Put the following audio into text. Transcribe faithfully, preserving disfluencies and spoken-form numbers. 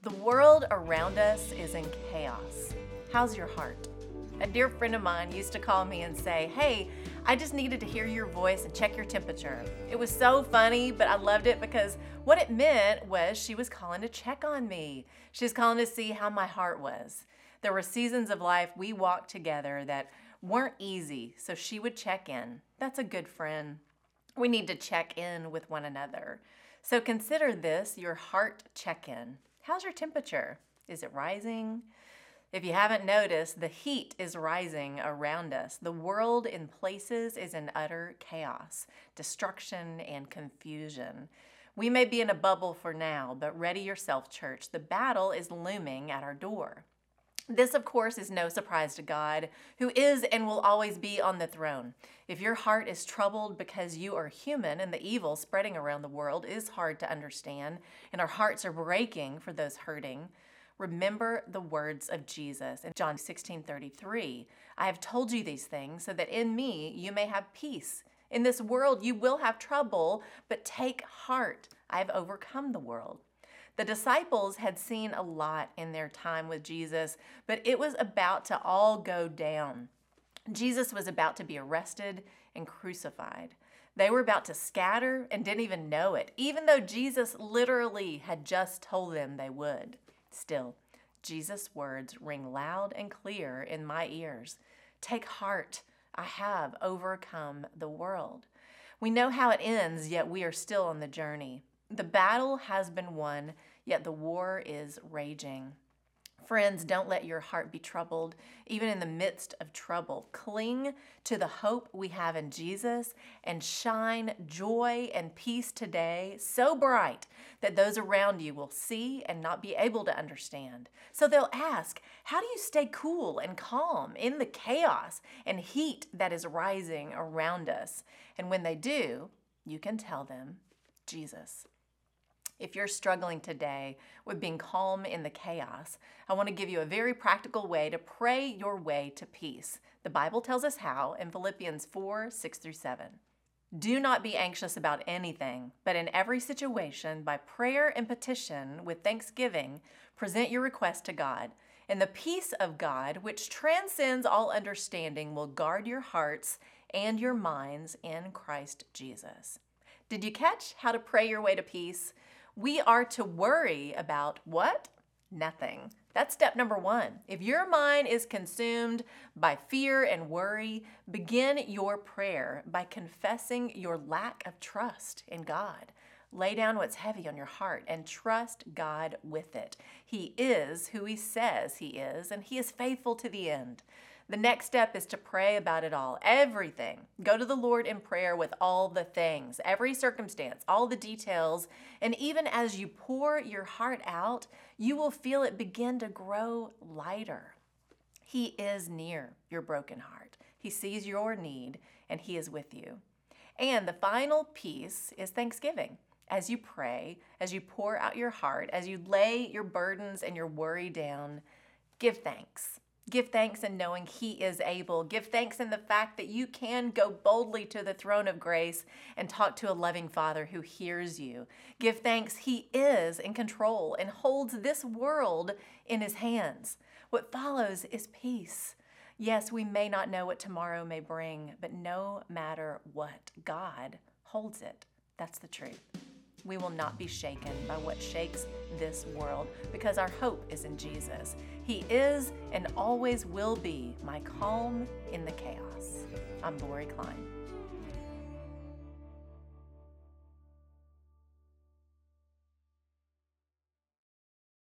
The world around us is in chaos. How's your heart? A dear friend of mine used to call me and say, "Hey, I just needed to hear your voice and check your temperature." It was so funny, but I loved it because what it meant was she was calling to check on me. She was calling to see how my heart was. There were seasons of life we walked together that weren't easy, so she would check in. That's a good friend. We need to check in with one another. So consider this your heart check-in. How's your temperature? Is it rising? If you haven't noticed, the heat is rising around us. The world in places is in utter chaos, destruction, and confusion. We may be in a bubble for now, but ready yourself, church. The battle is looming at our door. This, of course, is no surprise to God, who is and will always be on the throne. If your heart is troubled because you are human and the evil spreading around the world is hard to understand, and our hearts are breaking for those hurting, remember the words of Jesus in John sixteen thirty-three. I have told you these things so that in me you may have peace. In this world you will have trouble, but take heart. I have overcome the world. The disciples had seen a lot in their time with Jesus, but it was about to all go down. Jesus was about to be arrested and crucified. They were about to scatter and didn't even know it, even though Jesus literally had just told them they would. Still, Jesus' words ring loud and clear in my ears. Take heart, I have overcome the world. We know how it ends, yet we are still on the journey. The battle has been won, yet the war is raging. Friends, don't let your heart be troubled, even in the midst of trouble. Cling to the hope we have in Jesus and shine joy and peace today so bright that those around you will see and not be able to understand. So they'll ask, how do you stay cool and calm in the chaos and heat that is rising around us? And when they do, you can tell them, Jesus. If you're struggling today with being calm in the chaos, I want to give you a very practical way to pray your way to peace. The Bible tells us how in Philippians four, six through seven. Do not be anxious about anything, but in every situation, by prayer and petition with thanksgiving, present your request to God. And the peace of God, which transcends all understanding, will guard your hearts and your minds in Christ Jesus. Did you catch how to pray your way to peace? We are to worry about what? Nothing. That's step number one. If your mind is consumed by fear and worry, begin your prayer by confessing your lack of trust in God. Lay down what's heavy on your heart and trust God with it. He is who He says He is, and He is faithful to the end. The next step is to pray about it all, everything. Go to the Lord in prayer with all the things, every circumstance, all the details, and even as you pour your heart out, you will feel it begin to grow lighter. He is near your broken heart. He sees your need, and He is with you. And the final piece is thanksgiving. As you pray, as you pour out your heart, as you lay your burdens and your worry down, give thanks. Give thanks in knowing He is able. Give thanks in the fact that you can go boldly to the throne of grace and talk to a loving Father who hears you. Give thanks He is in control and holds this world in His hands. What follows is peace. Yes, we may not know what tomorrow may bring, but no matter what, God holds it. That's the truth. We will not be shaken by what shakes this world because our hope is in Jesus. He is and always will be my calm in the chaos. I'm Lori Klein.